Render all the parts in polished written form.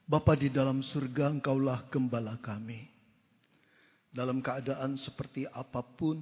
Bapa di dalam surga, Engkaulah gembala kami. Dalam keadaan seperti apapun,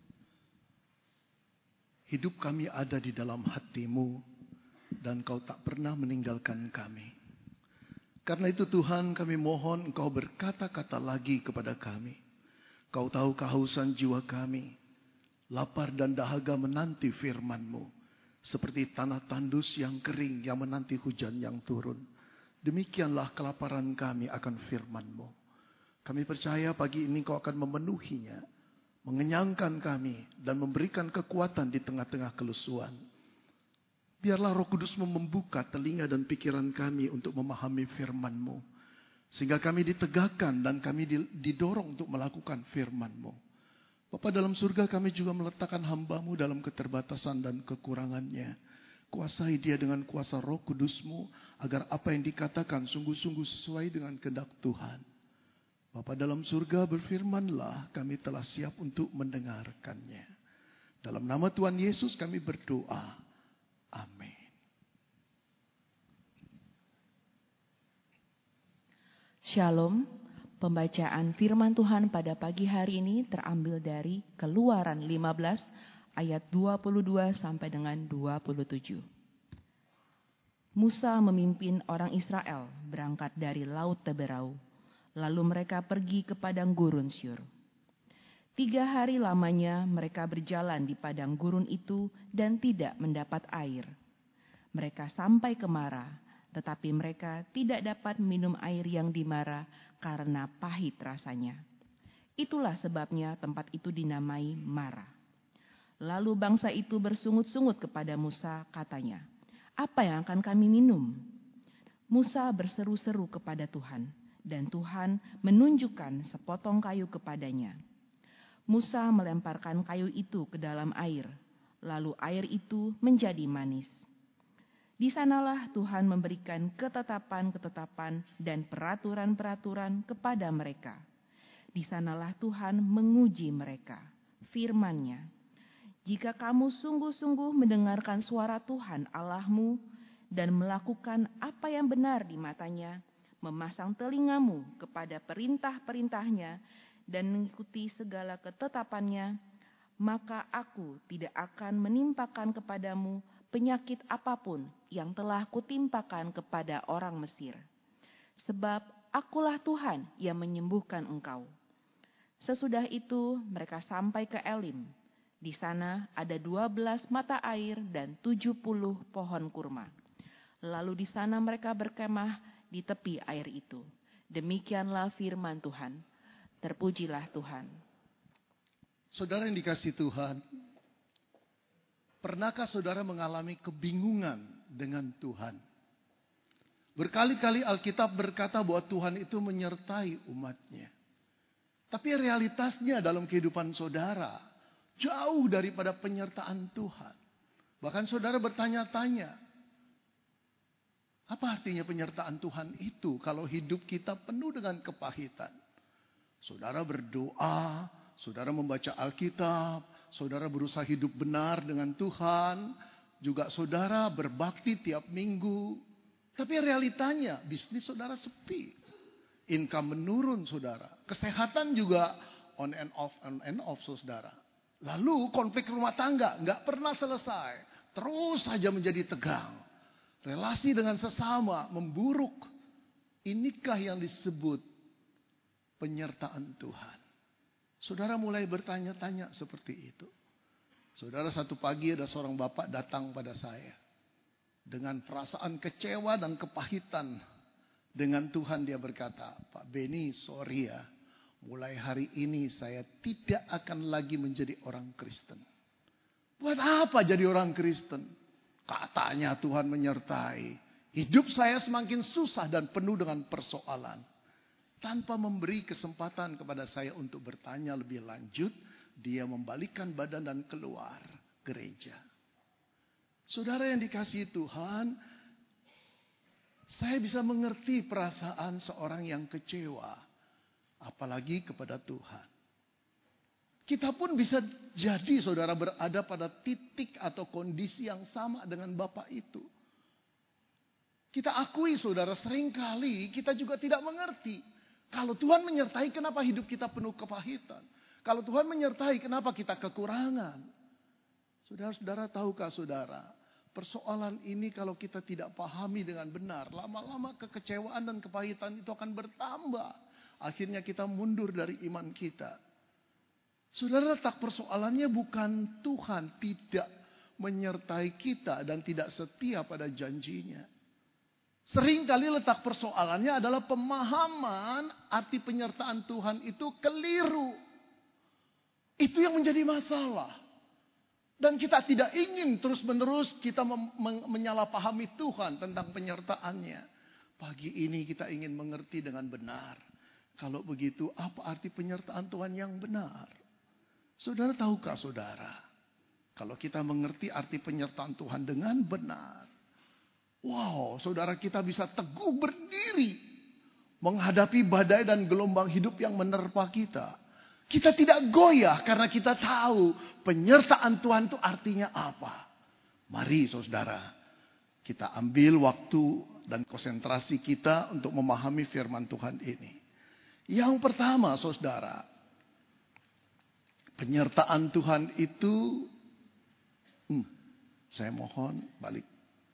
hidup kami ada di dalam hati-Mu, dan Engkau tak pernah meninggalkan kami. Karena itu Tuhan, kami mohon Engkau berkata-kata lagi kepada kami. Kau tahu kehausan jiwa kami, lapar dan dahaga menanti firman-Mu, seperti tanah tandus yang kering yang menanti hujan yang turun. Demikianlah kelaparan kami akan firman-Mu. Kami percaya pagi ini Kau akan memenuhinya, mengenyangkan kami, dan memberikan kekuatan di tengah-tengah kelusuan. Biarlah Roh Kudus-Mu membuka telinga dan pikiran kami untuk memahami firman-Mu. Sehingga kami ditegakkan dan kami didorong untuk melakukan firman-Mu. Bapa dalam surga, kami juga meletakkan hamba-Mu dalam keterbatasan dan kekurangannya. Kuasai dia dengan kuasa Roh Kudus-Mu, agar apa yang dikatakan sungguh-sungguh sesuai dengan kehendak Tuhan. Bapa dalam surga, berfirmanlah, kami telah siap untuk mendengarkannya. Dalam nama Tuhan Yesus kami berdoa. Amin. Shalom. Pembacaan firman Tuhan pada pagi hari ini terambil dari Keluaran 15 ayat 22 sampai dengan 27. Musa memimpin orang Israel berangkat dari Laut Teberau. Lalu mereka pergi ke padang gurun Syur. 3 hari lamanya mereka berjalan di padang gurun itu dan tidak mendapat air. Mereka sampai ke Mara, tetapi mereka tidak dapat minum air yang di Mara karena pahit rasanya. Itulah sebabnya tempat itu dinamai Mara. Lalu bangsa itu bersungut-sungut kepada Musa, katanya, "Apa yang akan kami minum?" Musa berseru-seru kepada Tuhan, dan Tuhan menunjukkan sepotong kayu kepadanya. Musa melemparkan kayu itu ke dalam air, lalu air itu menjadi manis. Di sanalah Tuhan memberikan ketetapan-ketetapan dan peraturan-peraturan kepada mereka. Di sanalah Tuhan menguji mereka, firman-Nya. Jika kamu sungguh-sungguh mendengarkan suara Tuhan Allahmu dan melakukan apa yang benar di matanya, memasang telingamu kepada perintah-perintahnya dan mengikuti segala ketetapannya, maka aku tidak akan menimpakan kepadamu penyakit apapun yang telah kutimpakan kepada orang Mesir. Sebab akulah Tuhan yang menyembuhkan engkau. Sesudah itu mereka sampai ke Elim. Di sana ada 12 mata air dan 70 pohon kurma. Lalu di sana mereka berkemah di tepi air itu. Demikianlah firman Tuhan. Terpujilah Tuhan. Saudara yang dikasihi Tuhan, pernahkah saudara mengalami kebingungan dengan Tuhan? Berkali-kali Alkitab berkata bahwa Tuhan itu menyertai umatnya. Tapi realitasnya dalam kehidupan saudara jauh daripada penyertaan Tuhan. Bahkan saudara bertanya-tanya, apa artinya penyertaan Tuhan itu kalau hidup kita penuh dengan kepahitan? Saudara berdoa, saudara membaca Alkitab, saudara berusaha hidup benar dengan Tuhan, juga saudara berbakti tiap minggu. Tapi realitanya bisnis saudara sepi, income menurun saudara, kesehatan juga on and off saudara. Lalu konflik rumah tangga nggak pernah selesai, terus saja menjadi tegang. Relasi dengan sesama memburuk. Inikah yang disebut penyertaan Tuhan? Saudara mulai bertanya-tanya seperti itu. Saudara, satu pagi ada seorang bapak datang pada saya dengan perasaan kecewa dan kepahitan dengan Tuhan. Dia berkata, "Pak Beni, sorry ya, mulai hari ini saya tidak akan lagi menjadi orang Kristen." Buat apa jadi orang Kristen? Katanya Tuhan menyertai. Hidup saya semakin susah dan penuh dengan persoalan. Tanpa memberi kesempatan kepada saya untuk bertanya lebih lanjut, dia membalikkan badan dan keluar gereja. Saudara yang dikasihi Tuhan, saya bisa mengerti perasaan seorang yang kecewa, apalagi kepada Tuhan. Kita pun bisa jadi saudara berada pada titik atau kondisi yang sama dengan Bapak itu. Kita akui saudara, seringkali kita juga tidak mengerti. Kalau Tuhan menyertai, kenapa hidup kita penuh kepahitan? Kalau Tuhan menyertai, kenapa kita kekurangan? Saudara-saudara, tahukah saudara, persoalan ini kalau kita tidak pahami dengan benar, lama-lama kekecewaan dan kepahitan itu akan bertambah. Akhirnya kita mundur dari iman kita. Saudara, letak persoalannya bukan Tuhan tidak menyertai kita dan tidak setia pada janjinya. Seringkali letak persoalannya adalah pemahaman arti penyertaan Tuhan itu keliru. Itu yang menjadi masalah. Dan kita tidak ingin terus-menerus kita menyalahpahami Tuhan tentang penyertaannya. Pagi ini kita ingin mengerti dengan benar. Kalau begitu, apa arti penyertaan Tuhan yang benar? Saudara, tahukah saudara? Kalau kita mengerti arti penyertaan Tuhan dengan benar. Wow, saudara, kita bisa teguh berdiri menghadapi badai dan gelombang hidup yang menerpa kita. Kita tidak goyah karena kita tahu penyertaan Tuhan itu artinya apa. Mari saudara, kita ambil waktu dan konsentrasi kita untuk memahami firman Tuhan ini. Yang pertama saudara, penyertaan Tuhan itu, saya mohon balik.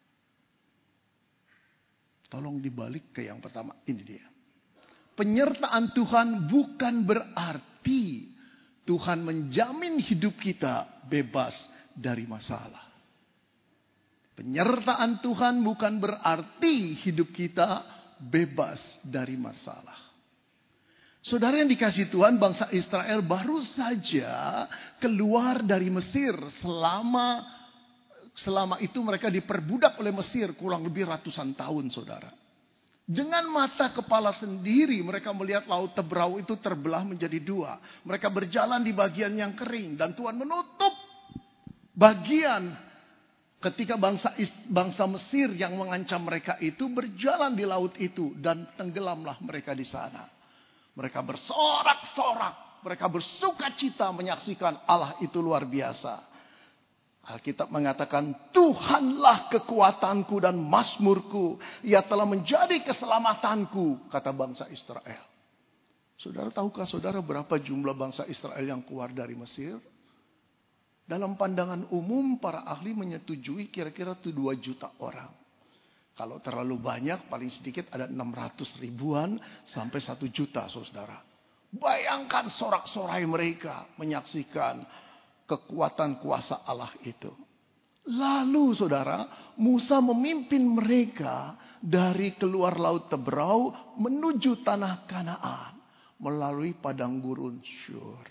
Tolong dibalik ke yang pertama, ini dia. Penyertaan Tuhan bukan berarti Tuhan menjamin hidup kita bebas dari masalah. Penyertaan Tuhan bukan berarti hidup kita bebas dari masalah. Saudara yang dikasihi Tuhan, bangsa Israel baru saja keluar dari Mesir. Selama itu mereka diperbudak oleh Mesir kurang lebih ratusan tahun, saudara. Dengan mata kepala sendiri mereka melihat laut Tebrau itu terbelah menjadi dua. Mereka berjalan di bagian yang kering dan Tuhan menutup bagian ketika bangsa Mesir yang mengancam mereka itu berjalan di laut itu dan tenggelamlah mereka di sana. Mereka bersorak-sorak, mereka bersukacita menyaksikan Allah itu luar biasa. Alkitab mengatakan, Tuhanlah kekuatanku dan mazmurku. Ia telah menjadi keselamatanku, kata bangsa Israel. Saudara, tahukah saudara berapa jumlah bangsa Israel yang keluar dari Mesir? Dalam pandangan umum, para ahli menyetujui kira-kira 2 juta orang. Kalau terlalu banyak, paling sedikit ada 600 ribuan sampai 1 juta, saudara. Bayangkan sorak-sorai mereka menyaksikan kekuatan kuasa Allah itu. Lalu saudara, Musa memimpin mereka dari keluar laut Tebrau menuju tanah Kanaan melalui padang gurun Syur.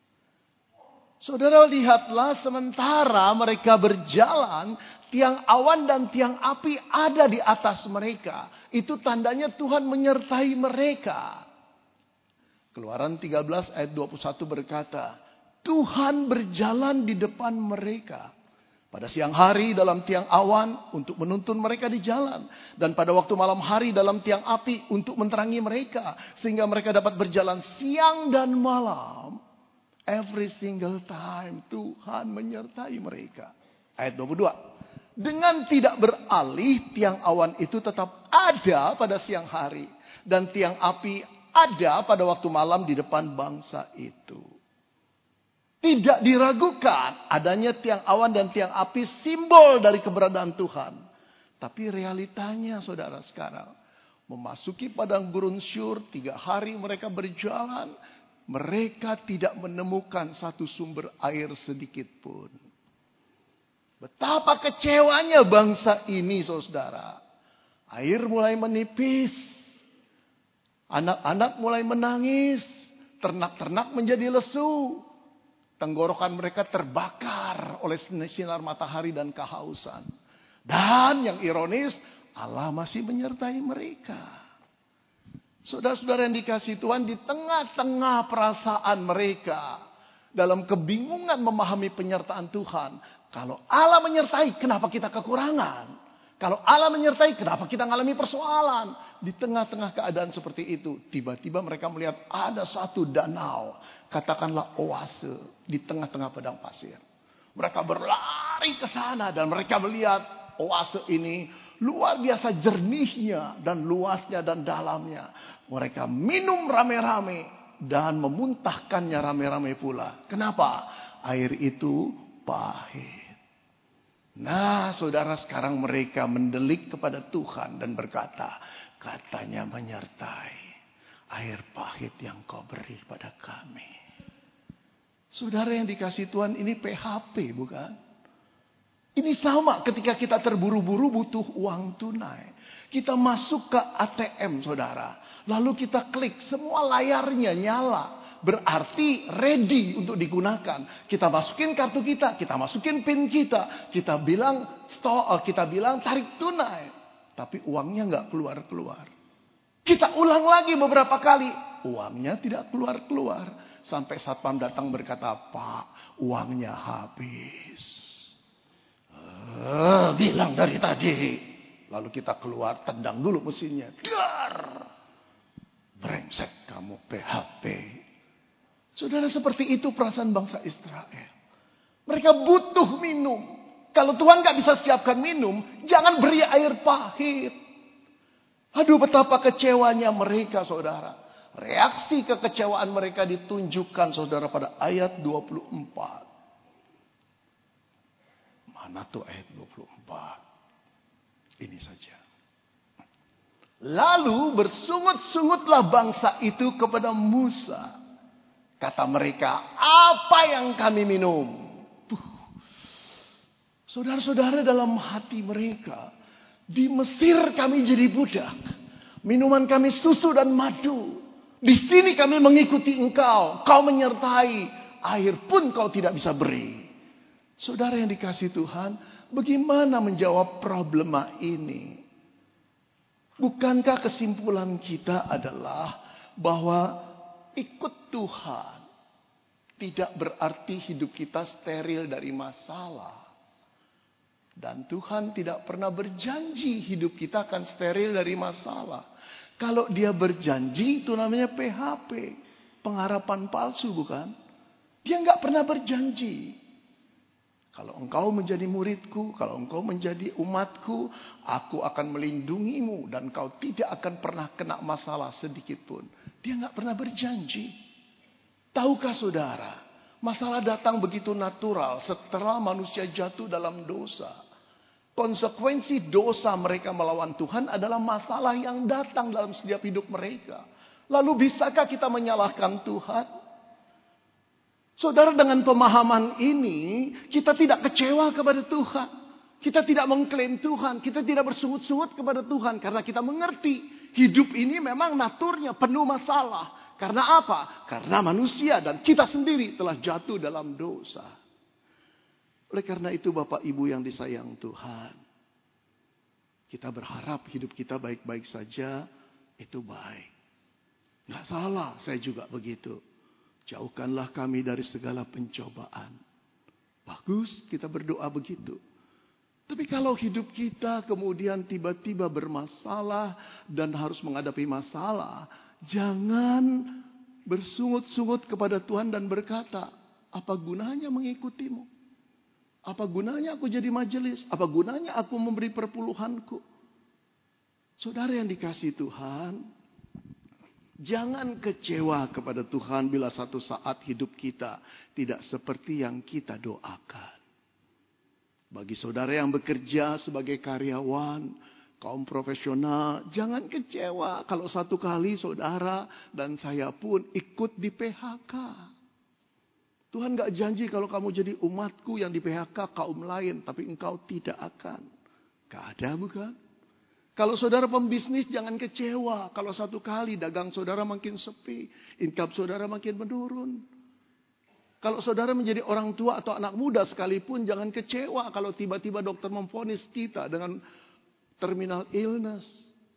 Saudara, lihatlah sementara mereka berjalan, tiang awan dan tiang api ada di atas mereka. Itu tandanya Tuhan menyertai mereka. Keluaran 13 ayat 21 berkata, Tuhan berjalan di depan mereka. Pada siang hari dalam tiang awan untuk menuntun mereka di jalan. Dan pada waktu malam hari dalam tiang api untuk menerangi mereka. Sehingga mereka dapat berjalan siang dan malam. Every single time Tuhan menyertai mereka. Ayat 22. Dengan tidak beralih tiang awan itu tetap ada pada siang hari. Dan tiang api ada pada waktu malam di depan bangsa itu. Tidak diragukan adanya tiang awan dan tiang api simbol dari keberadaan Tuhan. Tapi realitanya saudara sekarang. Memasuki padang gurun Syur, 3 hari mereka berjalan. Mereka tidak menemukan satu sumber air sedikit pun. Betapa kecewanya bangsa ini saudara. Air mulai menipis. Anak-anak mulai menangis. Ternak-ternak menjadi lesu. Tenggorokan mereka terbakar oleh sinar matahari dan kehausan. Dan yang ironis, Allah masih menyertai mereka. Saudara-saudara yang dikasihi Tuhan, di tengah-tengah perasaan mereka, dalam kebingungan memahami penyertaan Tuhan. Kalau Allah menyertai, kenapa kita kekurangan? Kalau Allah menyertai, kenapa kita mengalami persoalan? Di tengah-tengah keadaan seperti itu, tiba-tiba mereka melihat ada satu danau. Katakanlah oase di tengah-tengah padang pasir. Mereka berlari ke sana dan mereka melihat oase ini luar biasa jernihnya dan luasnya dan dalamnya. Mereka minum rame-rame dan memuntahkannya rame-rame pula. Kenapa? Air itu pahit. Nah, saudara, sekarang mereka mendelik kepada Tuhan dan berkata, katanya menyertai air pahit yang kau beri pada kami. Saudara yang dikasih Tuhan, ini PHP bukan? Ini sama ketika kita terburu-buru butuh uang tunai. Kita masuk ke ATM, saudara. Lalu kita klik, semua layarnya nyala. Berarti ready untuk digunakan. Kita masukin kartu kita masukin PIN kita. Kita bilang tarik tunai. Tapi uangnya nggak keluar-keluar. Kita ulang lagi beberapa kali. Uangnya tidak keluar-keluar. Sampai satpam datang berkata, Pak, uangnya habis. Bilang dari tadi. Lalu kita keluar, tendang dulu mesinnya. Dar! Brengsek kamu PHP. Saudara, seperti itu perasaan bangsa Israel. Mereka butuh minum. Kalau Tuhan gak bisa siapkan minum, jangan beri air pahit. Aduh, betapa kecewanya mereka, saudara. Reaksi kekecewaan mereka ditunjukkan, saudara, pada ayat 24. Mana tuh ayat 24? Ini saja. Lalu bersungut-sungutlah bangsa itu kepada Musa. Kata mereka, apa yang kami minum? Saudara-saudara, dalam hati mereka, di Mesir kami jadi budak. Minuman kami susu dan madu. Di sini kami mengikuti engkau. Kau menyertai. Air pun kau tidak bisa beri. Saudara yang dikasih Tuhan, bagaimana menjawab problema ini? Bukankah kesimpulan kita adalah bahwa ikut Tuhan tidak berarti hidup kita steril dari masalah. Dan Tuhan tidak pernah berjanji hidup kita akan steril dari masalah. Kalau dia berjanji, itu namanya PHP. Pengharapan palsu, bukan? Dia nggak pernah berjanji. Kalau engkau menjadi muridku, kalau engkau menjadi umatku, aku akan melindungimu dan kau tidak akan pernah kena masalah sedikit pun. Dia nggak pernah berjanji. Tahukah saudara, masalah datang begitu natural setelah manusia jatuh dalam dosa. Konsekuensi dosa mereka melawan Tuhan adalah masalah yang datang dalam setiap hidup mereka. Lalu bisakah kita menyalahkan Tuhan? Saudara, dengan pemahaman ini, kita tidak kecewa kepada Tuhan. Kita tidak mengklaim Tuhan. Kita tidak bersungut-sungut kepada Tuhan. Karena kita mengerti hidup ini memang naturnya penuh masalah. Karena apa? Karena manusia dan kita sendiri telah jatuh dalam dosa. Oleh karena itu, Bapak Ibu yang disayang Tuhan, kita berharap hidup kita baik-baik saja. Itu baik. Nggak salah, saya juga begitu. Jauhkanlah kami dari segala pencobaan. Bagus, kita berdoa begitu. Tapi kalau hidup kita kemudian tiba-tiba bermasalah dan harus menghadapi masalah, jangan bersungut-sungut kepada Tuhan dan berkata, apa gunanya mengikutimu? Apa gunanya aku jadi majelis? Apa gunanya aku memberi perpuluhanku? Saudara yang dikasihi Tuhan, jangan kecewa kepada Tuhan bila satu saat hidup kita tidak seperti yang kita doakan. Bagi saudara yang bekerja sebagai karyawan, kaum profesional, jangan kecewa kalau satu kali saudara dan saya pun ikut di PHK. Tuhan gak janji kalau kamu jadi umatku yang di PHK kaum lain, tapi engkau tidak akan. Gak ada, bukan? Kalau saudara pembisnis jangan kecewa kalau satu kali dagang saudara makin sepi, income saudara makin menurun. Kalau saudara menjadi orang tua atau anak muda sekalipun jangan kecewa kalau tiba-tiba dokter memvonis kita dengan terminal illness.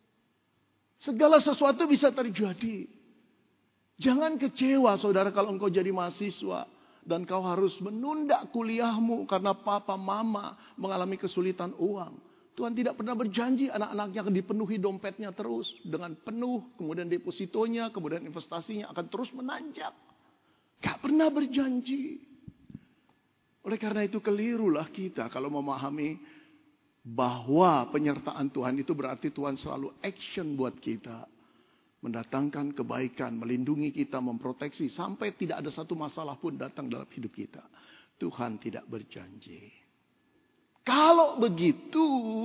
Segala sesuatu bisa terjadi. Jangan kecewa saudara kalau engkau jadi mahasiswa dan kau harus menunda kuliahmu karena papa mama mengalami kesulitan uang. Tuhan tidak pernah berjanji anak-anaknya akan dipenuhi dompetnya terus dengan penuh, kemudian depositonya, kemudian investasinya akan terus menanjak. Gak pernah berjanji. Oleh karena itu kelirulah kita kalau memahami Bahwa penyertaan Tuhan itu berarti Tuhan selalu action buat kita. Mendatangkan kebaikan, melindungi kita, memproteksi. Sampai tidak ada satu masalah pun datang dalam hidup kita. Tuhan tidak berjanji. Kalau begitu,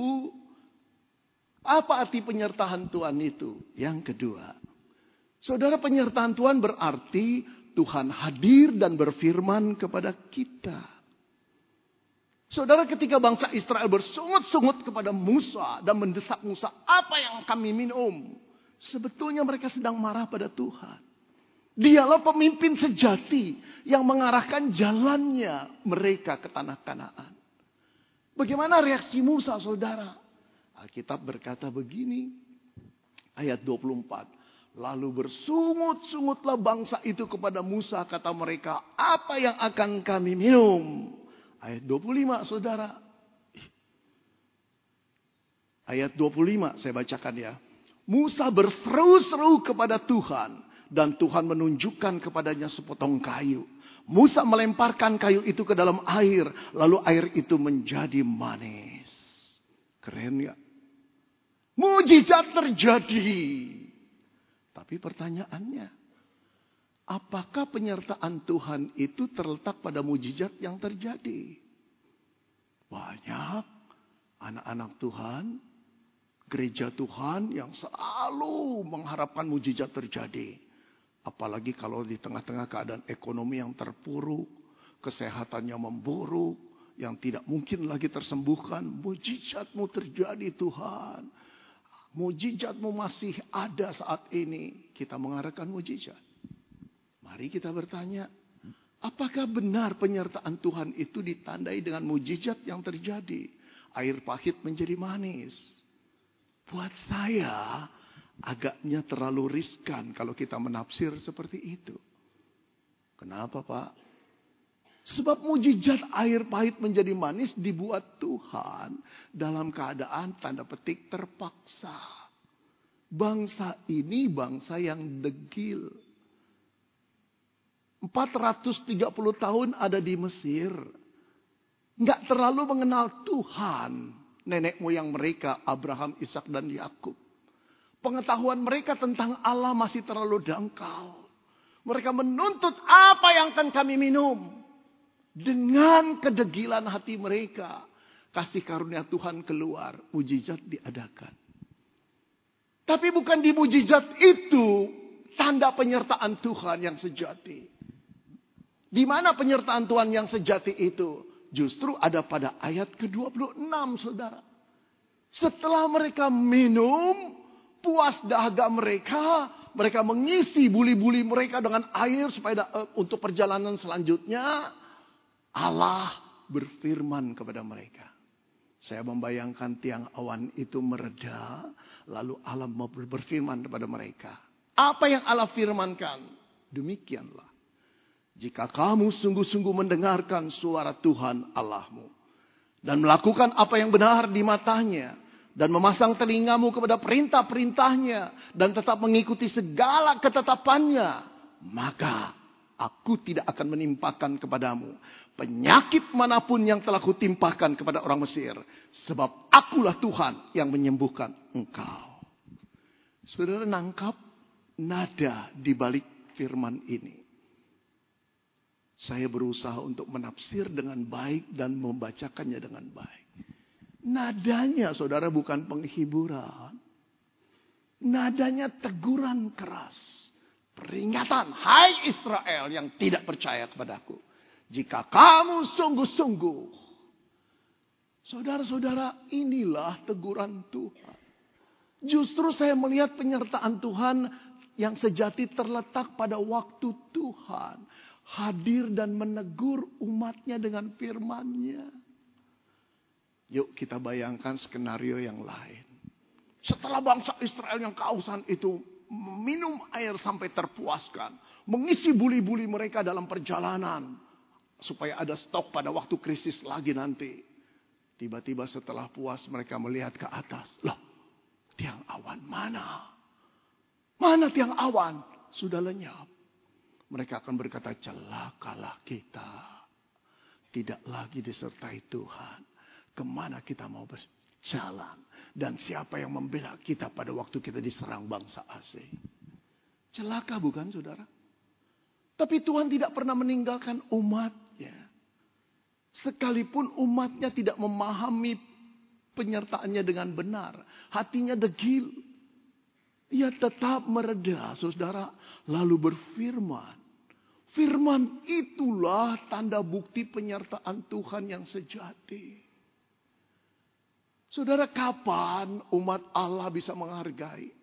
apa arti penyertaan Tuhan itu? Yang kedua, saudara, penyertaan Tuhan berarti Tuhan hadir dan berfirman kepada kita. Saudara, ketika bangsa Israel bersungut-sungut kepada Musa dan mendesak Musa, apa yang kami minum? Sebetulnya mereka sedang marah pada Tuhan. Dialah pemimpin sejati yang mengarahkan jalannya mereka ke tanah Kanaan. Bagaimana reaksi Musa, saudara? Alkitab berkata begini, ayat 24. Lalu bersungut-sungutlah bangsa itu kepada Musa, kata mereka, apa yang akan kami minum? Ayat 25, saudara. Ayat 25 saya bacakan ya. Musa berseru-seru kepada Tuhan. Dan Tuhan menunjukkan kepadanya sepotong kayu. Musa melemparkan kayu itu ke dalam air. Lalu air itu menjadi manis. Keren ya. Mujizat terjadi. Tapi pertanyaannya, apakah penyertaan Tuhan itu terletak pada mujizat yang terjadi? Banyak anak-anak Tuhan, gereja Tuhan yang selalu mengharapkan mujizat terjadi. Apalagi kalau di tengah-tengah keadaan ekonomi yang terpuruk, kesehatannya memburuk, yang tidak mungkin lagi tersembuhkan. Mujizat-Mu terjadi Tuhan. Mujizat-Mu masih ada saat ini. Kita mengharapkan mujizat. Mari kita bertanya, apakah benar penyertaan Tuhan itu ditandai dengan mujizat yang terjadi? Air pahit menjadi manis. Buat saya, agaknya terlalu riskan kalau kita menafsir seperti itu. Kenapa, Pak? Sebab mujizat air pahit menjadi manis dibuat Tuhan dalam keadaan tanda petik terpaksa. Bangsa ini bangsa yang degil. 430 tahun ada di Mesir. Nggak terlalu mengenal Tuhan. Nenek moyang mereka, Abraham, Ishak dan Yakub. Pengetahuan mereka tentang Allah masih terlalu dangkal. Mereka menuntut apa yang akan kami minum. Dengan kedegilan hati mereka. Kasih karunia Tuhan keluar. Mujizat diadakan. Tapi bukan di mujizat itu tanda penyertaan Tuhan yang sejati. Di mana penyertaan Tuhan yang sejati itu? Justru ada pada ayat ke-26, saudara. Setelah mereka minum, puas dahaga mereka, mereka mengisi buli-buli mereka dengan air supaya untuk perjalanan selanjutnya, Allah berfirman kepada mereka. Saya membayangkan tiang awan itu mereda, lalu Allah berfirman kepada mereka. Apa yang Allah firmankan? Demikianlah. Jika kamu sungguh-sungguh mendengarkan suara Tuhan Allahmu. Dan melakukan apa yang benar di matanya. Dan memasang telingamu kepada perintah-perintahnya. Dan tetap mengikuti segala ketetapannya. Maka aku tidak akan menimpakan kepadamu penyakit manapun yang telah kutimpakan kepada orang Mesir. Sebab akulah Tuhan yang menyembuhkan engkau. Saudara nangkap nada di balik firman ini. Saya berusaha untuk menafsir dengan baik dan membacakannya dengan baik. Nadanya, saudara, bukan penghiburan. Nadanya teguran keras. Peringatan, hai Israel yang tidak percaya kepadaku. Jika kamu sungguh-sungguh. Saudara-saudara, inilah teguran Tuhan. Justru saya melihat penyertaan Tuhan yang sejati terletak pada waktu Tuhan hadir dan menegur umatnya dengan firman-Nya. Yuk kita bayangkan skenario yang lain. Setelah bangsa Israel yang kehausan itu minum air sampai terpuaskan. Mengisi buli-buli mereka dalam perjalanan. Supaya ada stok pada waktu krisis lagi nanti. Tiba-tiba setelah puas mereka melihat ke atas. Loh, tiang awan mana? Mana tiang awan? Sudah lenyap. Mereka akan berkata, celakalah kita. Tidak lagi disertai Tuhan. Kemana kita mau jalan. Dan siapa yang membela kita pada waktu kita diserang bangsa asing? Celaka bukan saudara? Tapi Tuhan tidak pernah meninggalkan umatnya. Sekalipun umatnya tidak memahami penyertaannya dengan benar. Hatinya degil. Ia tetap mereda, saudara. Lalu berfirman. Firman itulah tanda bukti penyertaan Tuhan yang sejati. Saudara, kapan umat Allah bisa menghargai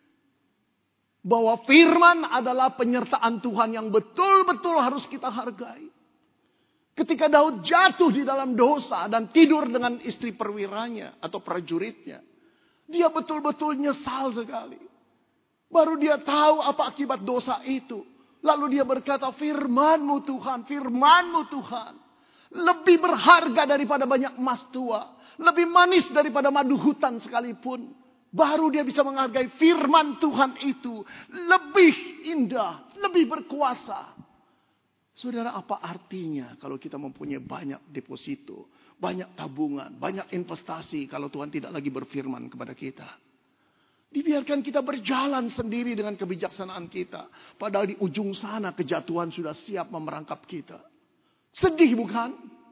bahwa firman adalah penyertaan Tuhan yang betul-betul harus kita hargai? Ketika Daud jatuh di dalam dosa dan tidur dengan istri perwiranya atau prajuritnya, dia betul-betul nyesal sekali. Baru dia tahu apa akibat dosa itu. Lalu dia berkata, firman-Mu Tuhan, firman-Mu Tuhan. Lebih berharga daripada banyak emas tua. Lebih manis daripada madu hutan sekalipun. Baru dia bisa menghargai firman Tuhan itu. Lebih indah, lebih berkuasa. Saudara, apa artinya kalau kita mempunyai banyak deposito, banyak tabungan, banyak investasi kalau Tuhan tidak lagi berfirman kepada kita? Dibiarkan kita berjalan sendiri dengan kebijaksanaan kita. Padahal di ujung sana kejatuhan sudah siap memerangkap kita. Sedih bukan?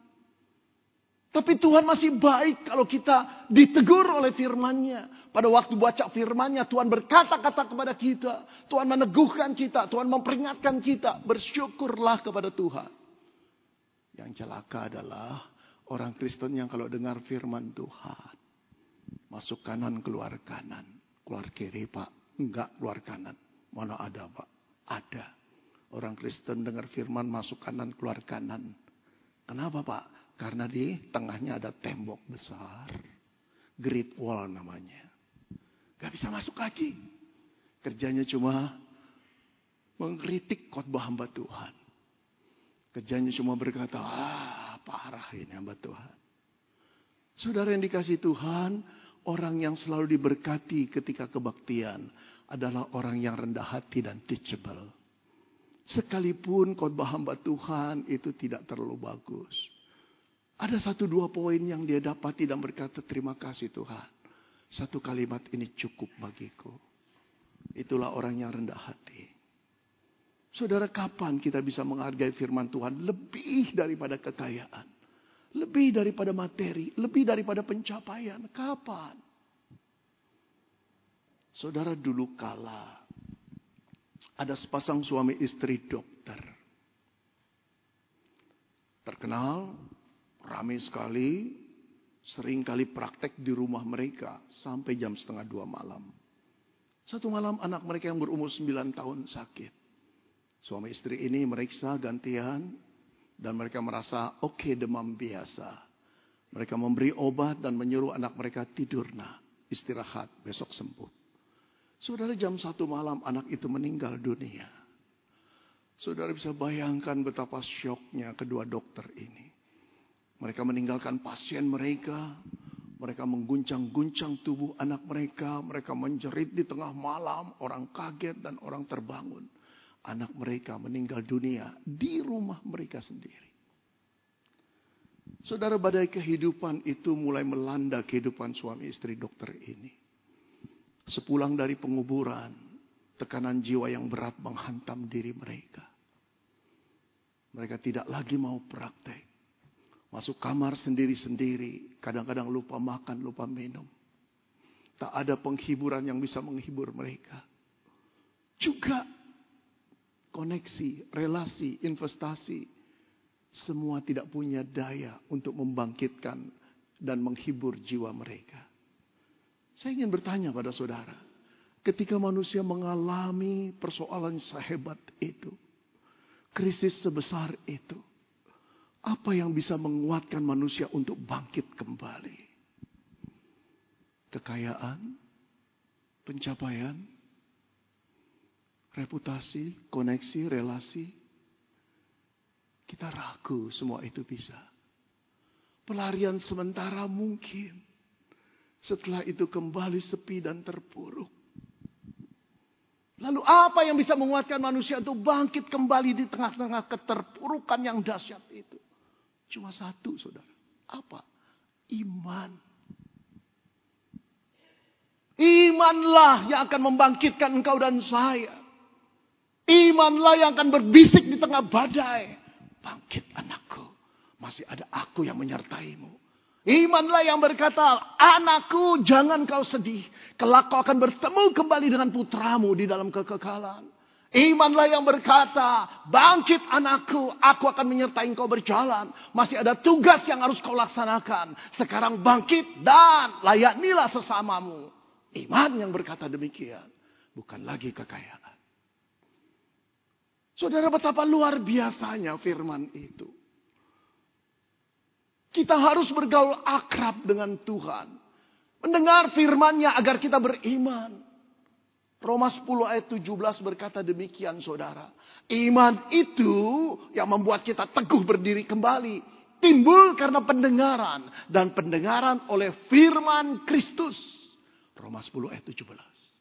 Tapi Tuhan masih baik kalau kita ditegur oleh firman-Nya. Pada waktu baca firman-Nya, Tuhan berkata-kata kepada kita. Tuhan meneguhkan kita, Tuhan memperingatkan kita. Bersyukurlah kepada Tuhan. Yang celaka adalah orang Kristen yang kalau dengar firman Tuhan, masuk kanan keluar kanan. Keluar kiri Pak, enggak keluar kanan. Mana ada Pak? Ada. Orang Kristen dengar firman masuk kanan keluar kanan. Kenapa Pak? Karena di tengahnya ada tembok besar. Great Wall namanya. Gak bisa masuk lagi. Kerjanya cuma mengkritik khotbah hamba Tuhan. Kerjanya cuma berkata, parah ini hamba Tuhan. Saudara yang dikasih Tuhan, orang yang selalu diberkati ketika kebaktian adalah orang yang rendah hati dan teachable. Sekalipun khotbah hamba Tuhan itu tidak terlalu bagus. Ada 1-2 poin yang dia dapati dan berkata, terima kasih Tuhan. Satu kalimat ini cukup bagiku. Itulah orang yang rendah hati. Saudara, kapan kita bisa menghargai firman Tuhan lebih daripada kekayaan? Lebih daripada materi, lebih daripada pencapaian. Kapan? Saudara, dulu kala ada sepasang suami istri dokter. Terkenal, ramai sekali, sering kali praktek di rumah mereka sampai jam 1:30 malam. Satu malam anak mereka yang berumur 9 tahun sakit. Suami istri ini meriksa gantian. Dan mereka merasa oke, demam biasa. Mereka memberi obat dan menyuruh anak mereka tidur. Istirahat, besok sembuh. Saudara, jam 1 malam anak itu meninggal dunia. Saudara bisa bayangkan betapa syoknya kedua dokter ini. Mereka meninggalkan pasien mereka. Mereka mengguncang-guncang tubuh anak mereka. Mereka menjerit di tengah malam. Orang kaget dan orang terbangun. Anak mereka meninggal dunia di rumah mereka sendiri. Saudara, badai kehidupan itu mulai melanda kehidupan suami istri dokter ini. Sepulang dari penguburan, tekanan jiwa yang berat menghantam diri mereka. Mereka tidak lagi mau praktek. Masuk kamar sendiri-sendiri, kadang-kadang lupa makan, lupa minum. Tak ada penghiburan yang bisa menghibur mereka. Juga koneksi, relasi, investasi, semua tidak punya daya untuk membangkitkan dan menghibur jiwa mereka. Saya ingin bertanya pada saudara, ketika manusia mengalami persoalan sehebat itu, krisis sebesar itu, apa yang bisa menguatkan manusia untuk bangkit kembali? Kekayaan, pencapaian, reputasi, koneksi, relasi. Kita ragu semua itu bisa. Pelarian sementara mungkin. Setelah itu kembali sepi dan terpuruk. Lalu apa yang bisa menguatkan manusia untuk bangkit kembali di tengah-tengah keterpurukan yang dahsyat itu? Cuma satu, saudara. Apa? Iman. Imanlah yang akan membangkitkan engkau dan saya. Imanlah yang akan berbisik di tengah badai. Bangkit anakku, masih ada aku yang menyertaimu. Imanlah yang berkata, anakku jangan kau sedih. Kelak kau akan bertemu kembali dengan putramu di dalam kekekalan. Imanlah yang berkata, bangkit anakku, aku akan menyertai engkau berjalan. Masih ada tugas yang harus kau laksanakan. Sekarang bangkit dan layanilah sesamamu. Iman yang berkata demikian, bukan lagi kekayaan. Saudara, betapa luar biasanya firman itu. Kita harus bergaul akrab dengan Tuhan. Mendengar firman-Nya agar kita beriman. Roma 10 ayat 17 berkata demikian, saudara. Iman itu yang membuat kita teguh berdiri kembali. Timbul karena pendengaran. Dan pendengaran oleh firman Kristus. Roma 10 ayat 17.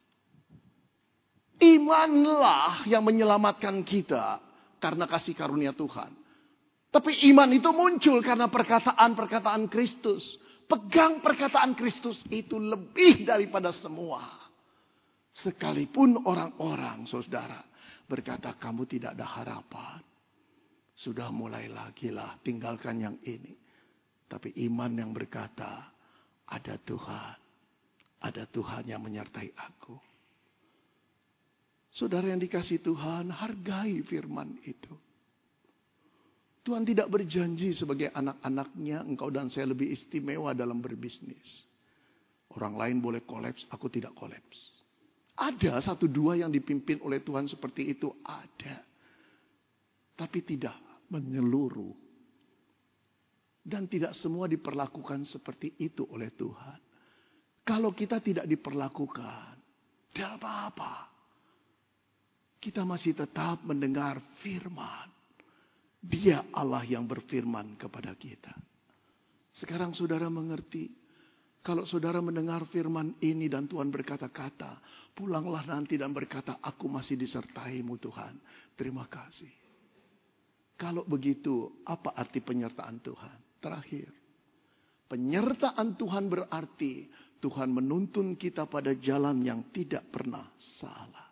Imanlah yang menyelamatkan kita karena kasih karunia Tuhan. Tapi iman itu muncul karena perkataan-perkataan Kristus. Pegang perkataan Kristus itu lebih daripada semua. Sekalipun orang-orang, saudara, berkata kamu tidak ada harapan. Sudah mulai lagi lah, tinggalkan yang ini. Tapi iman yang berkata, ada Tuhan. Ada Tuhan yang menyertai aku. Saudara yang dikasih Tuhan, hargai firman itu. Tuhan tidak berjanji sebagai anak-anaknya, engkau dan saya lebih istimewa dalam berbisnis. Orang lain boleh kolaps, aku tidak kolaps. Ada satu dua yang dipimpin oleh Tuhan seperti itu, ada. Tapi tidak menyeluruh. Dan tidak semua diperlakukan seperti itu oleh Tuhan. Kalau kita tidak diperlakukan, tidak apa-apa. Kita masih tetap mendengar firman. Dia Allah yang berfirman kepada kita. Sekarang saudara mengerti. Kalau saudara mendengar firman ini dan Tuhan berkata-kata. Pulanglah nanti dan berkata, aku masih disertaimu Tuhan. Terima kasih. Kalau begitu, apa arti penyertaan Tuhan? Terakhir. Penyertaan Tuhan berarti Tuhan menuntun kita pada jalan yang tidak pernah salah.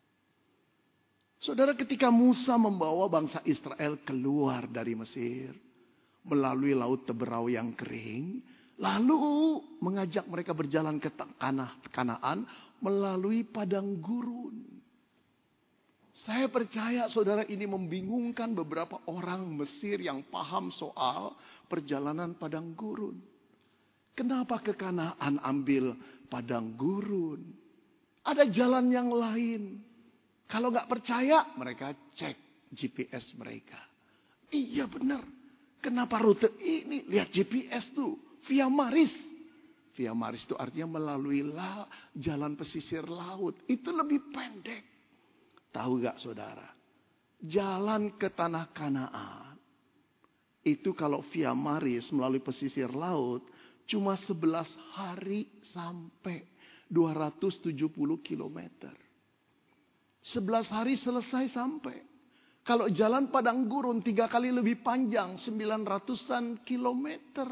Saudara, ketika Musa membawa bangsa Israel keluar dari Mesir, melalui laut Teberau yang kering, lalu mengajak mereka berjalan ke tanah Kanaan melalui padang gurun. Saya percaya saudara ini membingungkan beberapa orang Mesir yang paham soal perjalanan padang gurun. Kenapa ke Kanaan ambil padang gurun? Ada jalan yang lain. Kalau nggak percaya, mereka cek GPS mereka. Iya benar. Kenapa rute ini? Lihat GPS tuh. Via Maris. Via Maris itu artinya melalui jalan pesisir laut. Itu lebih pendek. Tahu nggak saudara? Jalan ke tanah Kanaan. Itu kalau via Maris melalui pesisir laut. Cuma 11 hari sampai 270 kilometer. 11 hari selesai sampai. Kalau jalan padang gurun 3 kali lebih panjang, 900-an kilometer.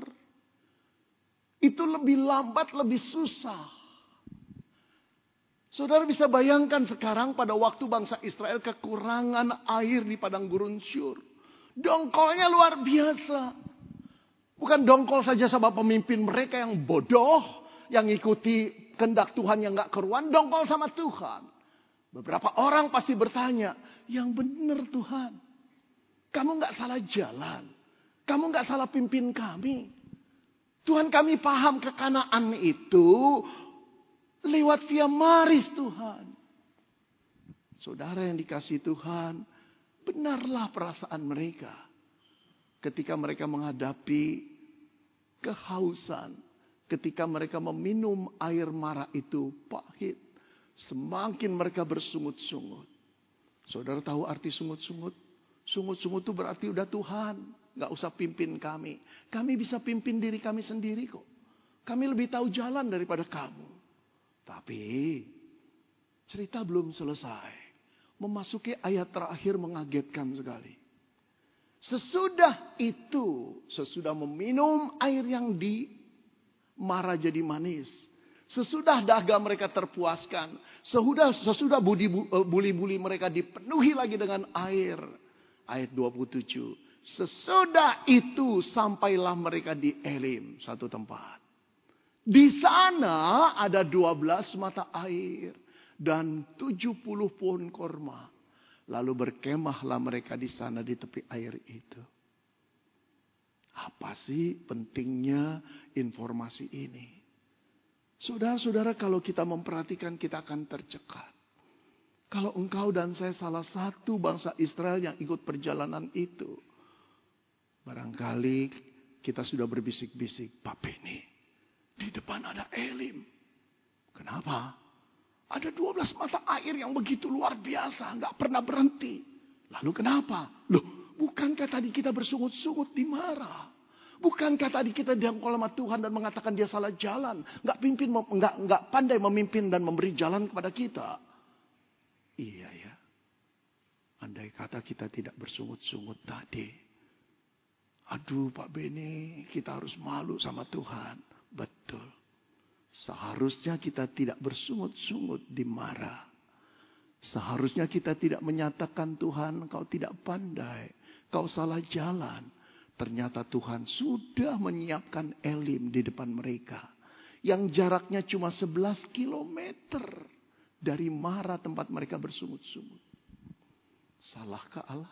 Itu lebih lambat, lebih susah. Saudara bisa bayangkan sekarang pada waktu bangsa Israel kekurangan air di padang gurun Syur. Dongkolnya luar biasa. Bukan dongkol saja sama pemimpin mereka yang bodoh, yang ikuti kehendak Tuhan yang gak keruan, dongkol sama Tuhan. Beberapa orang pasti bertanya, yang benar Tuhan. Kamu gak salah jalan. Kamu gak salah pimpin kami. Tuhan, kami paham ke Kanaan itu lewat via Maris Tuhan. Saudara yang dikasihi Tuhan, benarlah perasaan mereka. Ketika mereka menghadapi kehausan. Ketika mereka meminum air mara itu pahit. Semakin mereka bersungut-sungut. Saudara tahu arti sungut-sungut? Sungut-sungut itu berarti udah Tuhan. Gak usah pimpin kami. Kami bisa pimpin diri kami sendiri kok. Kami lebih tahu jalan daripada kamu. Tapi cerita belum selesai. Memasuki ayat terakhir mengagetkan sekali. Sesudah itu, sesudah meminum air yang di mara jadi manis. Sesudah dahaga mereka terpuaskan. Sesudah buli-buli mereka dipenuhi lagi dengan air. Ayat 27. Sesudah itu sampailah mereka di Elim, satu tempat. Di sana ada 12 mata air dan 70 pohon korma. Lalu berkemahlah mereka di sana di tepi air itu. Apa sih pentingnya informasi ini? Saudara-saudara, kalau kita memperhatikan, kita akan tercekat. Kalau engkau dan saya salah satu bangsa Israel yang ikut perjalanan itu, barangkali kita sudah berbisik-bisik, Pak Beni, di depan ada Elim. Kenapa? Ada 12 mata air yang begitu luar biasa, nggak pernah berhenti. Lalu kenapa? Loh, bukankah tadi kita bersungut-sungut di Mara? Bukankah tadi kita diangkul sama Tuhan dan mengatakan dia salah jalan? Nggak pandai memimpin dan memberi jalan kepada kita. Iya ya. Andai kata kita tidak bersungut-sungut tadi. Aduh Pak Beni, kita harus malu sama Tuhan. Betul. Seharusnya kita tidak bersungut-sungut di Mara. Seharusnya kita tidak menyatakan Tuhan kau tidak pandai. Kau salah jalan. Ternyata Tuhan sudah menyiapkan Elim di depan mereka. Yang jaraknya cuma 11 kilometer dari Mara tempat mereka bersungut-sungut. Salahkah Allah?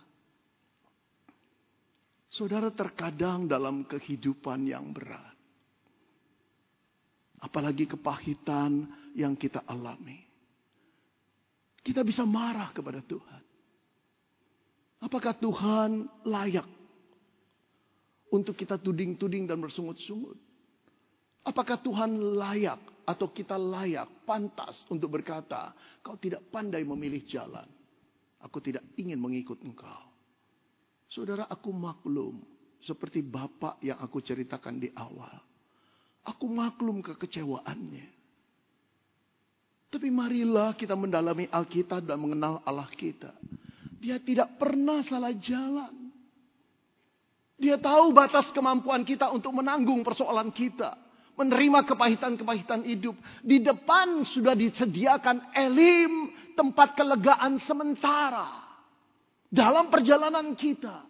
Saudara, terkadang dalam kehidupan yang berat. Apalagi kepahitan yang kita alami. Kita bisa marah kepada Tuhan. Apakah Tuhan layak untuk kita tuding-tuding dan bersungut-sungut? Apakah Tuhan layak atau kita layak, pantas untuk berkata, kau tidak pandai memilih jalan. Aku tidak ingin mengikut engkau. Saudara, aku maklum seperti Bapak yang aku ceritakan di awal. Aku maklum kekecewaannya. Tapi marilah kita mendalami Alkitab dan mengenal Allah kita. Dia tidak pernah salah jalan. Dia tahu batas kemampuan kita untuk menanggung persoalan kita. Menerima kepahitan-kepahitan hidup. Di depan sudah disediakan Elim, tempat kelegaan sementara. Dalam perjalanan kita.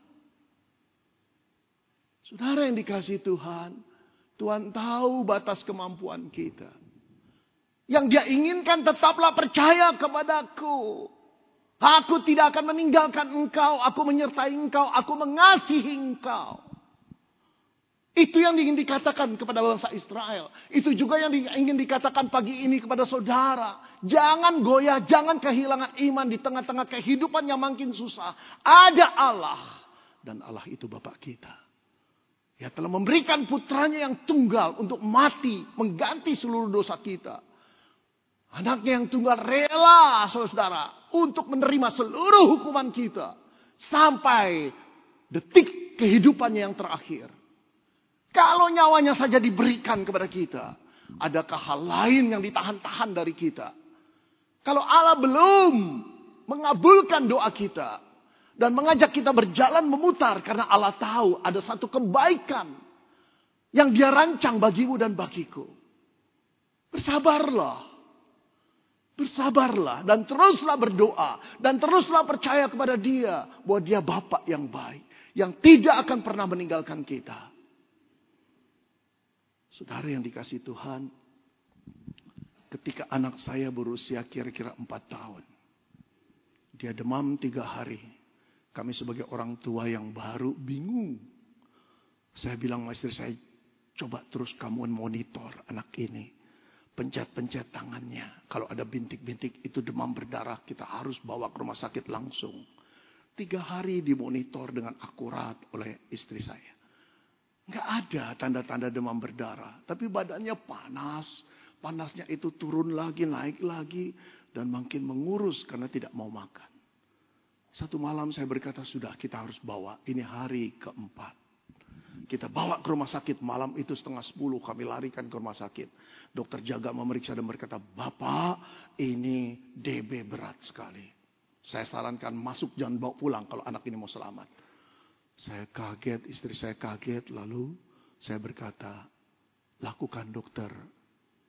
Saudara yang dikasihi Tuhan. Tuhan tahu batas kemampuan kita. Yang dia inginkan tetaplah percaya kepadaku. Aku tidak akan meninggalkan engkau. Aku menyertai engkau. Aku mengasihi engkau. Itu yang ingin dikatakan kepada bangsa Israel. Itu juga yang ingin dikatakan pagi ini kepada saudara. Jangan goyah. Jangan kehilangan iman di tengah-tengah kehidupan yang makin susah. Ada Allah. Dan Allah itu Bapa kita. Dia telah memberikan putranya yang tunggal untuk mati. Mengganti seluruh dosa kita. Anaknya yang tunggal rela, saudara, untuk menerima seluruh hukuman kita. Sampai detik kehidupannya yang terakhir. Kalau nyawanya saja diberikan kepada kita. Adakah hal lain yang ditahan-tahan dari kita? Kalau Allah belum mengabulkan doa kita. Dan mengajak kita berjalan memutar. Karena Allah tahu ada satu kebaikan. Yang dia rancang bagimu dan bagiku. Bersabarlah. Bersabarlah dan teruslah berdoa. Dan teruslah percaya kepada dia. Bahwa dia Bapa yang baik. Yang tidak akan pernah meninggalkan kita. Saudara yang dikasihi Tuhan. Ketika anak saya berusia kira-kira 4 tahun. Dia demam 3 hari. Kami sebagai orang tua yang baru bingung. Saya bilang sama istri saya. Coba terus kamu monitor anak ini. Pencet-pencet tangannya. Kalau ada bintik-bintik itu demam berdarah. Kita harus bawa ke rumah sakit langsung. 3 hari dimonitor dengan akurat oleh istri saya. Nggak ada tanda-tanda demam berdarah. Tapi badannya panas. Panasnya itu turun lagi, naik lagi. Dan makin mengurus karena tidak mau makan. Satu malam saya berkata, sudah kita harus bawa. Ini hari keempat. Kita bawa ke rumah sakit. Malam itu 9:30 kami larikan ke rumah sakit. Dokter jaga memeriksa dan berkata, Bapak ini DB berat sekali. Saya sarankan masuk, jangan bawa pulang kalau anak ini mau selamat. Saya kaget, istri saya kaget. Lalu saya berkata, lakukan dokter.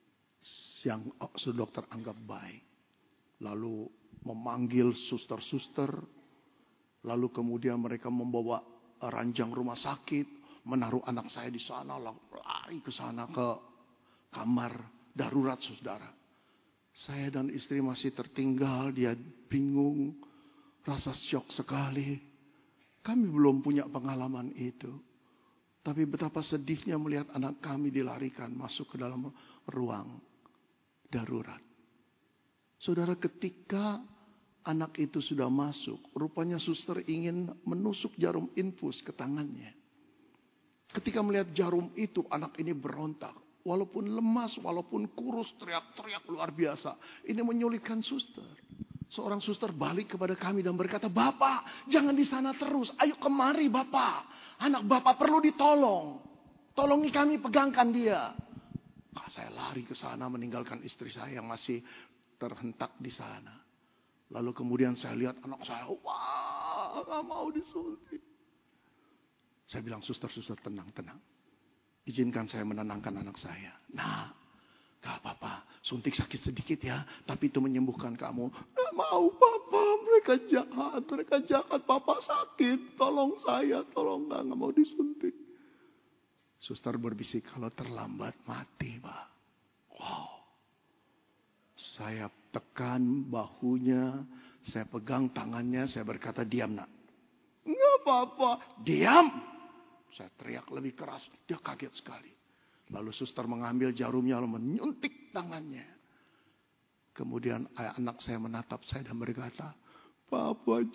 yang dokter anggap baik. Lalu memanggil suster-suster. Lalu kemudian mereka membawa ranjang rumah sakit. Menaruh anak saya di sana. Lari ke sana ke kamar darurat, saudara. Saya dan istri masih tertinggal. Dia bingung. Rasa syok sekali. Kami belum punya pengalaman itu. Tapi betapa sedihnya melihat anak kami dilarikan masuk ke dalam ruang darurat. Saudara, ketika anak itu sudah masuk, rupanya suster ingin menusuk jarum infus ke tangannya. Ketika melihat jarum itu, anak ini berontak. Walaupun lemas, walaupun kurus, teriak-teriak luar biasa. Ini menyulitkan suster. Seorang suster balik kepada kami dan berkata, "Bapak, jangan di sana terus. Ayo kemari, Bapak. Anak Bapak perlu ditolong. Tolongi kami, pegangkan dia." Saya lari ke sana meninggalkan istri saya yang masih terhentak di sana. Lalu kemudian saya lihat anak saya, wah, gak mau disuntik. Saya bilang, "Suster, tenang. Izinkan saya menenangkan anak saya. Nah, gak apa-apa, suntik sakit sedikit ya, tapi itu menyembuhkan kamu." "Gak mau, Papa, mereka jahat, Papa sakit, tolong saya, tolong." Gak mau disuntik. Suster berbisik, "Kalau terlambat mati, Pak." Wow. Saya tekan bahunya, saya pegang tangannya, saya berkata, "Diam, Nak." "Nggak apa-apa." "Diam!" Saya teriak lebih keras, dia kaget sekali. Lalu suster mengambil jarumnya lalu menyuntik tangannya. Kemudian anak saya menatap saya dan berkata, "Papa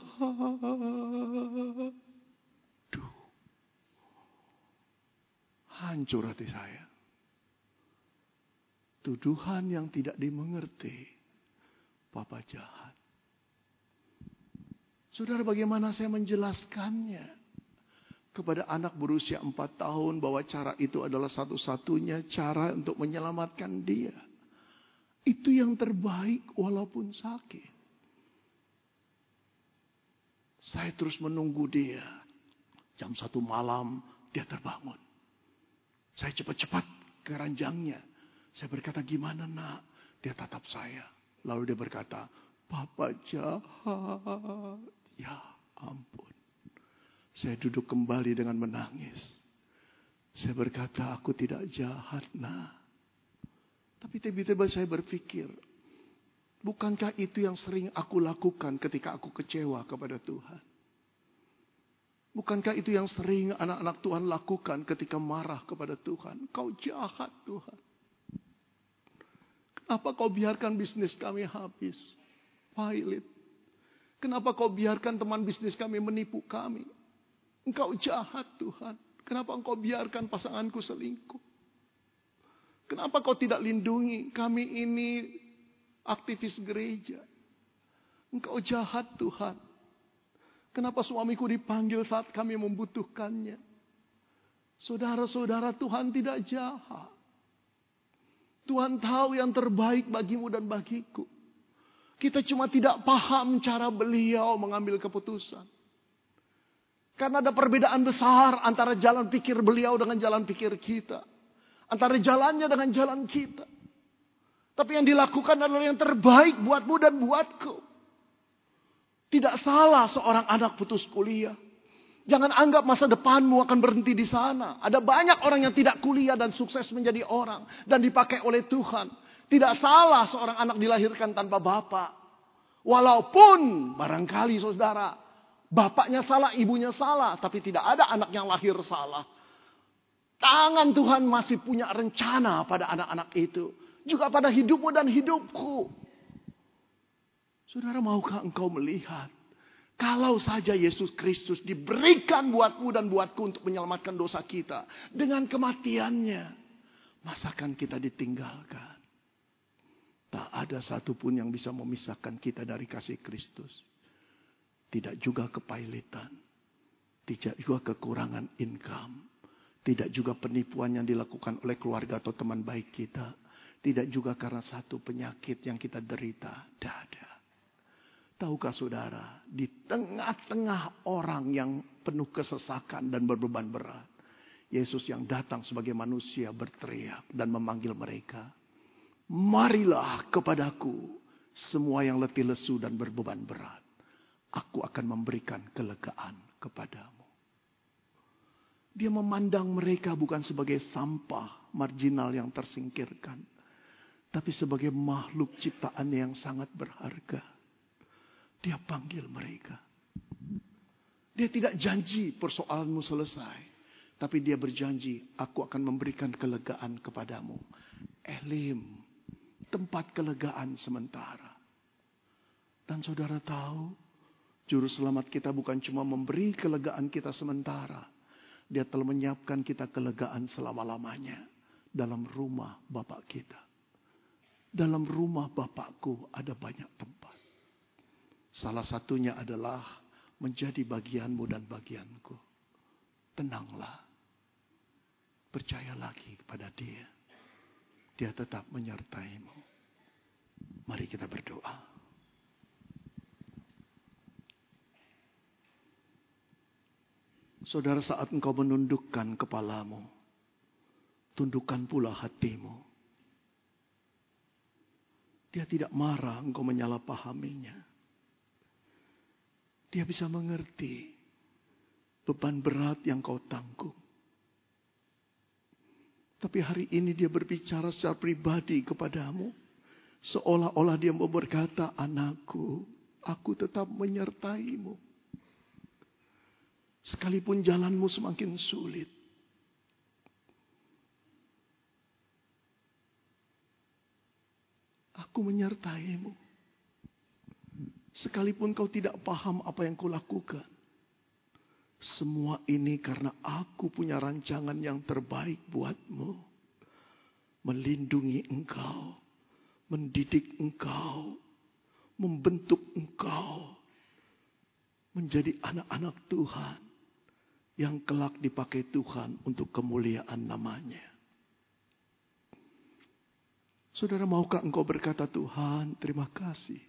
jahat." Duh. Hancur hati saya. Tuduhan yang tidak dimengerti. Papa jahat. Saudara, bagaimana saya menjelaskannya kepada anak berusia 4 tahun bahwa cara itu adalah satu-satunya cara untuk menyelamatkan dia. Itu yang terbaik walaupun sakit. Saya terus menunggu dia. Jam 1 malam dia terbangun. Saya cepat-cepat ke ranjangnya. Saya berkata, "Gimana, Nak?" Dia tatap saya. Lalu dia berkata, "Papa jahat." Ya ampun. Saya duduk kembali dengan menangis. Saya berkata, "Aku tidak jahat, Nak." Tapi tiba-tiba saya berpikir, bukankah itu yang sering aku lakukan ketika aku kecewa kepada Tuhan? Bukankah itu yang sering anak-anak Tuhan lakukan ketika marah kepada Tuhan? "Kau jahat, Tuhan. Kenapa kau biarkan bisnis kami habis? Pailit. Kenapa kau biarkan teman bisnis kami menipu kami? Engkau jahat, Tuhan. Kenapa engkau biarkan pasanganku selingkuh? Kenapa kau tidak lindungi kami ini aktivis gereja? Engkau jahat, Tuhan. Kenapa suamiku dipanggil saat kami membutuhkannya?" Saudara-saudara, Tuhan tidak jahat. Tuhan tahu yang terbaik bagimu dan bagiku. Kita cuma tidak paham cara beliau mengambil keputusan. Karena ada perbedaan besar antara jalan pikir beliau dengan jalan pikir kita. Antara jalannya dengan jalan kita. Tapi yang dilakukan adalah yang terbaik buatmu dan buatku. Tidak salah seorang anak putus kuliah. Jangan anggap masa depanmu akan berhenti di sana. Ada banyak orang yang tidak kuliah dan sukses menjadi orang. Dan dipakai oleh Tuhan. Tidak salah seorang anak dilahirkan tanpa bapak. Walaupun barangkali saudara, bapaknya salah, ibunya salah. Tapi tidak ada anak yang lahir salah. Tangan Tuhan masih punya rencana pada anak-anak itu. Juga pada hidupmu dan hidupku. Saudara, maukah engkau melihat? Kalau saja Yesus Kristus diberikan buatmu dan buatku untuk menyelamatkan dosa kita. Dengan kematiannya. Masakan kita ditinggalkan? Tak ada satupun yang bisa memisahkan kita dari kasih Kristus. Tidak juga kepailitan. Tidak juga kekurangan income. Tidak juga penipuan yang dilakukan oleh keluarga atau teman baik kita. Tidak juga karena satu penyakit yang kita derita. Tidak ada. Tahukah saudara, di tengah-tengah orang yang penuh kesesakan dan berbeban berat, Yesus yang datang sebagai manusia berteriak dan memanggil mereka. marilah kepadaku semua yang letih lesu dan berbeban berat. Aku akan memberikan kelegaan kepadamu. Dia memandang mereka bukan sebagai sampah marginal yang tersingkirkan, tapi sebagai makhluk ciptaan yang sangat berharga. Dia panggil mereka. Dia tidak janji persoalanmu selesai, tapi dia berjanji, aku akan memberikan kelegaan kepadamu. Elim, tempat kelegaan sementara. Dan saudara tahu, Juru Selamat kita bukan cuma memberi kelegaan kita sementara. Dia telah menyiapkan kita kelegaan selama-lamanya dalam rumah Bapa kita. Dalam rumah Bapakku ada banyak tempat. Salah satunya adalah menjadi bagianmu dan bagianku. Tenanglah. Percaya lagi kepada Dia. Dia tetap menyertaimu. Mari kita berdoa. Saudara, saat engkau menundukkan kepalamu, tundukkan pula hatimu. Dia tidak marah engkau menyalahpahaminya. Dia bisa mengerti beban berat yang kau tanggung. Tapi hari ini dia berbicara secara pribadi kepadamu. Seolah-olah dia mau berkata, anakku, aku tetap menyertaimu. Sekalipun jalanmu semakin sulit. Aku menyertaimu. Sekalipun kau tidak paham apa yang kau lakukan. Semua ini karena aku punya rancangan yang terbaik buatmu. Melindungi engkau. Mendidik engkau. Membentuk engkau. Menjadi anak-anak Tuhan. Yang kelak dipakai Tuhan untuk kemuliaan namanya. Saudara, maukah engkau berkata, Tuhan, terima kasih.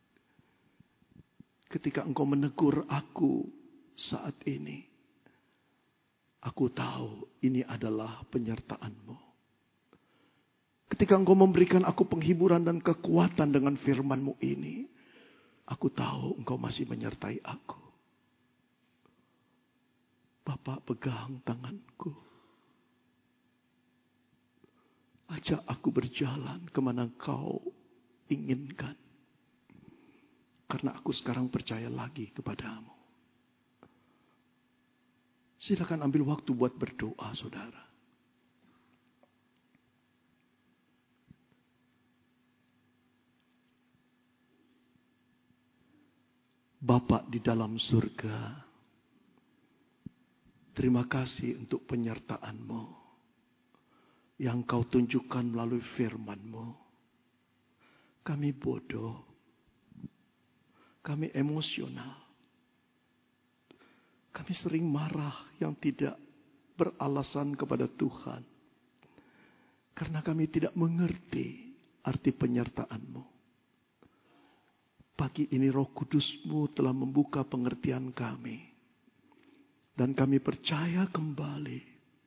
Ketika engkau menegur aku saat ini. Aku tahu ini adalah penyertaan-Mu. Ketika engkau memberikan aku penghiburan dan kekuatan dengan firman-Mu ini. Aku tahu engkau masih menyertai aku. Bapak, pegang tanganku. Ajak aku berjalan kemana Kau inginkan. Karena aku sekarang percaya lagi kepadamu. Silakan ambil waktu buat berdoa, saudara. Bapa di dalam surga, terima kasih untuk penyertaan-Mu yang Kau tunjukkan melalui firman-Mu. Kami bodoh, kami emosional, kami sering marah yang tidak beralasan kepada Tuhan. Karena kami tidak mengerti arti penyertaan-Mu. Pagi ini Roh Kudus-Mu telah membuka pengertian kami. Dan kami percaya kembali.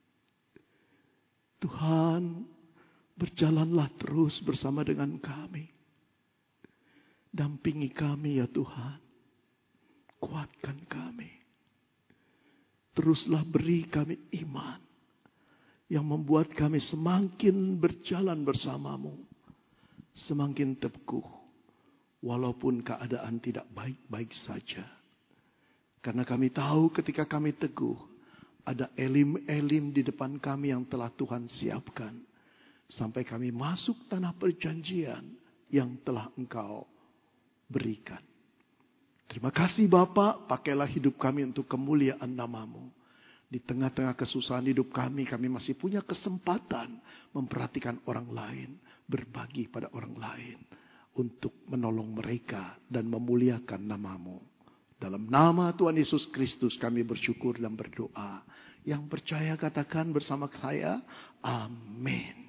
Tuhan, berjalanlah terus bersama dengan kami. Dampingi kami ya Tuhan. Kuatkan kami. Teruslah beri kami iman. Yang membuat kami semakin berjalan bersama-Mu. Semakin teguh. Walaupun keadaan tidak baik-baik saja. Karena kami tahu ketika kami teguh, ada elim-elim di depan kami yang telah Tuhan siapkan. Sampai kami masuk tanah perjanjian yang telah Engkau berikan. Terima kasih Bapa, pakailah hidup kami untuk kemuliaan nama-Mu. Di tengah-tengah kesusahan hidup kami masih punya kesempatan memperhatikan orang lain, berbagi pada orang lain. Untuk menolong mereka dan memuliakan nama-Mu. Dalam nama Tuhan Yesus Kristus kami bersyukur dan berdoa. Yang percaya katakan bersama saya, amin.